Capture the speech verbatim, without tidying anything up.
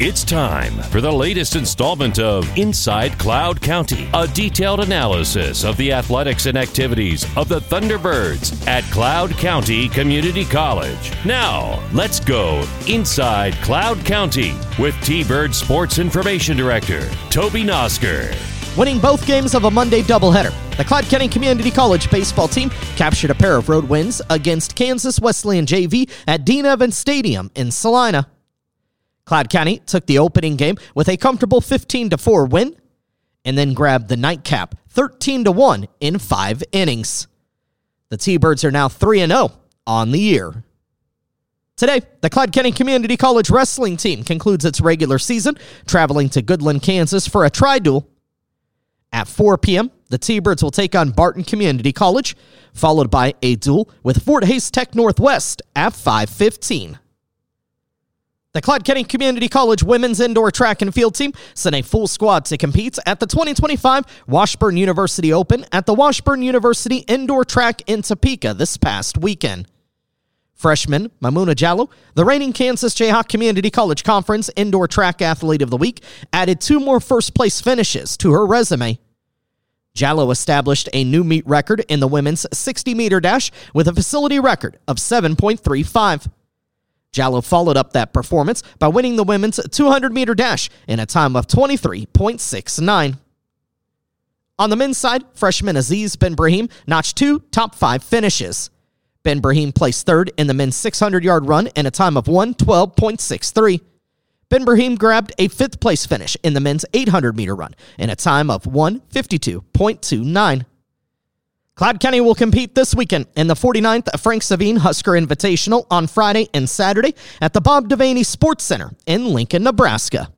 It's time for the latest installment of Inside Cloud County, a detailed analysis of the athletics and activities of the Thunderbirds at Cloud County Community College. Now, let's go Inside Cloud County with T-Bird Sports Information Director, Toby Nosker. Winning both games of a Monday doubleheader, the Cloud County Community College baseball team captured a pair of road wins against Kansas Wesleyan J V at Dean Evans Stadium in Salina. Cloud County took the opening game with a comfortable fifteen to four win and then grabbed the nightcap thirteen to one in five innings. The T-Birds are now three and oh on the year. Today, the Cloud County Community College wrestling team concludes its regular season, traveling to Goodland, Kansas for a tri-duel. At four p.m., the T-Birds will take on Barton Community College, followed by a duel with Fort Hays Tech Northwest at five fifteen. The Cloud County Community College women's indoor track and field team sent a full squad to compete at the twenty twenty-five Washburn University Open at the Washburn University Indoor Track in Topeka this past weekend. Freshman Mamuna Jallo, the reigning Kansas Jayhawk Community College Conference Indoor Track Athlete of the Week, added two more first-place finishes to her resume. Jallo established a new meet record in the women's sixty-meter dash with a facility record of seven point three five. Jallo followed up that performance by winning the women's two hundred meter dash in a time of twenty-three point six nine. On the men's side, freshman Aziz Ben Brahim notched two top five finishes. Ben Brahim placed third in the men's six hundred yard run in a time of one twelve point six three. Ben Brahim grabbed a fifth place finish in the men's eight hundred meter run in a time of one fifty-two point two nine. Cloud County will compete this weekend in the forty-ninth Frank Savine Husker Invitational on Friday and Saturday at the Bob Devaney Sports Center in Lincoln, Nebraska.